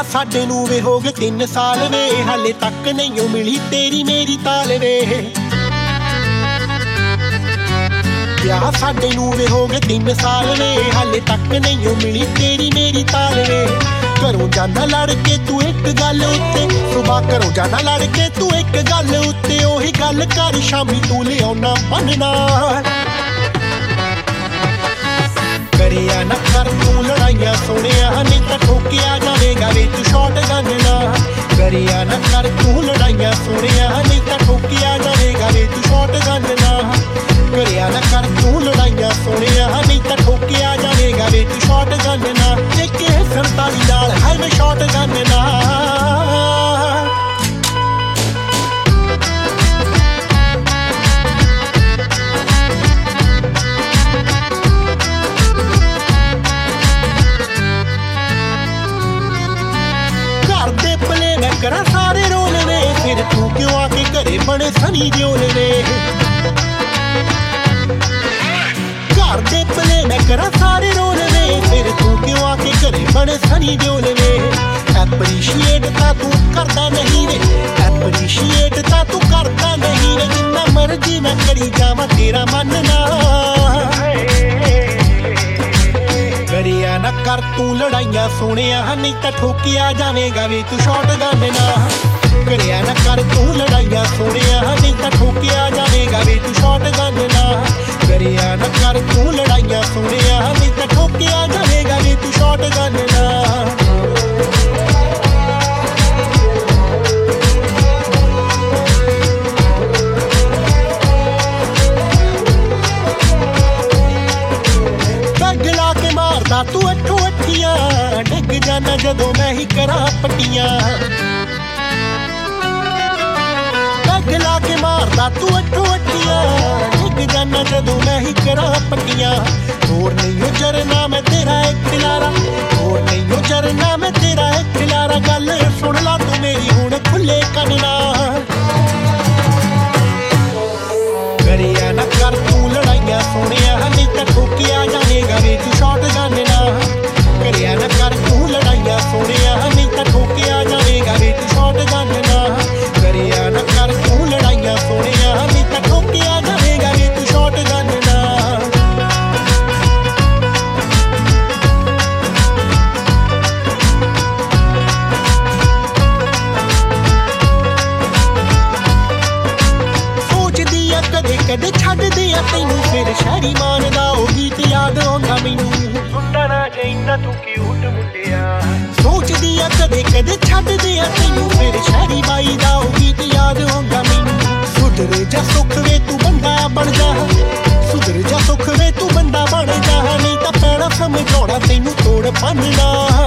ਸਾਡੇ ਨੂੰ ਵੇ ਹੋ ਗਏ 3 ਸਾਲ ਵੇ, ਹਾਲੇ ਤੱਕ ਨਹੀਂ ਓ ਮਿਲੀ ਤੇਰੀ ਮੇਰੀ ਤਾਲ ਵੇ। ਵਿਆਹ ਸਾਡੇ ਨੂੰ ਵੇ ਹੋ ਗਏ 3 ਸਾਲ ਵੇ, ਹਾਲੇ ਤੱਕ ਨਹੀਂ ਓ ਮਿਲੀ ਤੇਰੀ ਮੇਰੀ ਤਾਲ ਵੇ। ਘਰੋਂ ਜਾਣਾ ਲੜ ਕੇ ਤੂੰ ਇੱਕ ਗੱਲ ਉੱਤੇ, ਸੁਬਾਹ ਘਰੋਂ ਜਾਣਾ ਲੜ ਕੇ ਤੂੰ ਇੱਕ ਗੱਲ ਉੱਤੇ, ਉਹੀ ਗੱਲ ਕਰ ਸ਼ਾਮੀ ਤੂੰ ਲਿਆਉਣਾ ਬੰਨਣਾ। ਕਰਿਆ ਨਾ ਕਰ ਤੂੰ ਲੜਾਈਆਂ ਸੋਹਣਿਆ, ਨਹੀਂ ਤਾਂ ਠੋਕਿਆ ਜਾਵੇਗਾ ਵੇ ਤੂੰ ਸ਼ਾਟਗਨ ਨਾਲ। ਕਰਿਆ ਨਾ ਕਰ ਤੂੰ ਲੜਾਈਆਂ ਸੋਹਣਿਆ, ਨਹੀਂ ਤਾਂ ਠੋਕਿਆ ਜਾਵੇਗਾ ਵੇ ਤੂੰ ਸ਼ਾਟਗਨ ਨਾਲ। ਕਰਿਆ ਨਾ ਕਰ ਤੂੰ ਲੜਾਈਆਂ ਸੋਹਣਿਆ, ਨਹੀਂ ਤਾਂ ਠੋਕਿਆ ਜਾਵੇਗਾ ਵੇ ਤੂੰ ਸ਼ਾਟਗਨ ਨਾਲ। AK 47 ਨਾਲ ਹੈ ਵੇ ਸ਼ਾਟਗਨ ਨਾਲ। ਕਰਾਂ ਸਾਰੇ ਰੋਲ ਵੇ, ਫਿਰ ਤੂੰ ਕਿਉਂ ਆ ਕੇ ਘਰੇ ਬਣੇ ਸਨੀ ਦਿਓਲ ਵੇ। ਘਰ ਦੇ ਭਲੇ ਮੈਂ ਕਰਾਂ ਸਾਰੇ ਰੋਲ ਵੇ, ਫਿਰ ਤੂੰ ਕਿਉਂ ਆ ਕੇ ਘਰੇ ਬਣੇ ਸਨੀ ਦਿਓਲ ਵੇ। ਐਪਰੀਸ਼ੀਏਟ ਤਾਂ ਤੂੰ ਕਰਦਾ ਨਹੀਂ ਵੇ, ਐਪਰੀਸ਼ੀਏਟ ਤਾਂ ਤੂੰ ਕਰਦਾ ਨਹੀਂ ਵੇ। ਜਿੰਨਾ ਮਰਜੀ ਮੈਂ ਕਰੀ ਜਾਵਾਂ ਤੇਰਾ ਮੰਨਣਾ। ਕਰਿਆ ਨਾ ਕਰ ਤੂੰ ਲੜਾਈਆਂ ਸੋਹਣਿਆ, ਨਹੀਂ ਤਾਂ ਠੋਕਿਆ ਜਾਵੇਗਾ ਵੇ ਤੂੰ ਸ਼ਾਟਗਨ ਨਾਲ। ਕਰਿਆ ਨਾ ਕਰ ਤੂੰ ਲੜਾਈਆਂ ਸੋਹਣਿਆ, ਨਹੀਂ ਤਾਂ ਠੋਕਿਆ ਜਾਵੇਗਾ ਵੇ ਤੂੰ ਸ਼ਾਟਗਨ ਨਾਲ। ਕਰਿਆ ਨਾ ਕਰ ਤੂੰ ਲੜਾਈਆਂ ਸੋਹਣਿਆ, ਨਹੀਂ ਤਾਂ ਠੋਕਿਆ ਜਾਵੇਗਾ ਵੇ ਤੂੰ ਸ਼ਾਟਗਨ ਨਾਲ। ਤੂੰ ਅੱਠੋ ਅੱਠੀਆਂ ਡਿੱਗ ਜਾਣਾ ਜਦੋਂ ਮੈਂ ਹੀ ਕਰਾਂ ਪੱਟੀਆਂ। ਪੈਗ ਲਾ ਕੇ ਮਾਰਦਾ ਤੂੰ ਅੱਠੋ ਅੱਠੀਆਂ, ਡਿੱਗ ਜਾਣਾ ਜਦੋਂ ਮੈਂ ਹੀ ਕਰਾਂ ਪੱਟੀਆਂ। ਹੋਰ ਨਹੀਂ ਓ ਜਰਨਾ ਮੈਂ ਤੇਰਾ ਇੱਕ ਖਿਲਾਰਾ, ਹੋਰ ਨਹੀਂ ਓ ਜਰਨਾ ਮੈਂ ਤੇਰਾ ਇੱਕ ਖਿਲਾਰਾ। ਗੱਲ ਸੁਣ ਲਾ ਤੂੰ ਮੇਰੀ ਹੁਣ ਖੁੱਲੇ ਕੰਨ ਨਾਲ। ਕਰਿਆ ਨਾ ਕਰ ਤੂੰ ਲੜਾਈਆਂ ਸੋਹਣਿਆ, ਨਹੀਂ ਤਾਂ ਠੋਕਿਆ ਜਾਵੇਗਾ ਵੇ ਤੂੰ ਸ਼ਾਟਗਨ ਨਾਲ। ਕਰਿਆ ਨਾ ਕਰ ਤੂੰ ਲੜਾਈਆਂ ਸੋਹਣਿਆ, ਨਹੀਂ ਤਾਂ ਠੋਕਿਆ ਜਾਵੇਗਾ ਵੇ ਤੂੰ ਸ਼ਾਟਗਨ ਨਾਲ। ਕਰਿਆ ਨਾ ਕਰ ਤੂੰ ਲੜਾਈਆਂ ਸੋਹਣਿਆ, ਨਹੀਂ ਤਾਂ ਠੋਕਿਆ ਜਾਵੇਗਾ ਵੇ ਤੂੰ ਸ਼ਾਟਗਨ ਨਾਲ। ਸੋਚਦੀ ਆ ਕਦੇ ਕਦੇ ਛੱਡਦੀ ਆ ਤੈਨੂੰ, ਫਿਰ ਸ਼ਾਇਰੀ ਮਾਨਦਾ ਉਹ ਗੀਤ ਯਾਦ ਆਉਂਦਾ ਮੈਨੂੰ। ਸੁਣਦਾ ਨਾ ਜਾਈਂ ਤੂੰ ਕਿਊਟ ਮੁੰਡਿਆ, ਸੋਚਦੀ ਆ ਕਦੇ ਕਦੇ ਛੱਡਦੀ ਆ ਤੈਨੂੰ, ਫਿਰ ਸ਼ਾਇਰੀ ਬਾਈ ਦਾ ਉਹ ਗੀਤ ਯਾਦ ਆਉਂਦਾ ਮੈਨੂੰ। ਸੁਧਰ ਜਾ ਸੁੱਖ ਵੇ ਤੂੰ ਬੰਦਾ ਬਣ ਜਾ, ਸੁਧਰ ਜਾ ਸੁੱਖ ਵੇ ਤੂੰ ਬੰਦਾ ਬਣ ਜਾ, ਨਹੀਂ ਤਾਂ ਪੈਣਾ ਸਮਝਾਉਣਾ ਤੈਨੂੰ ਤੋੜ ਪੰਨਾ।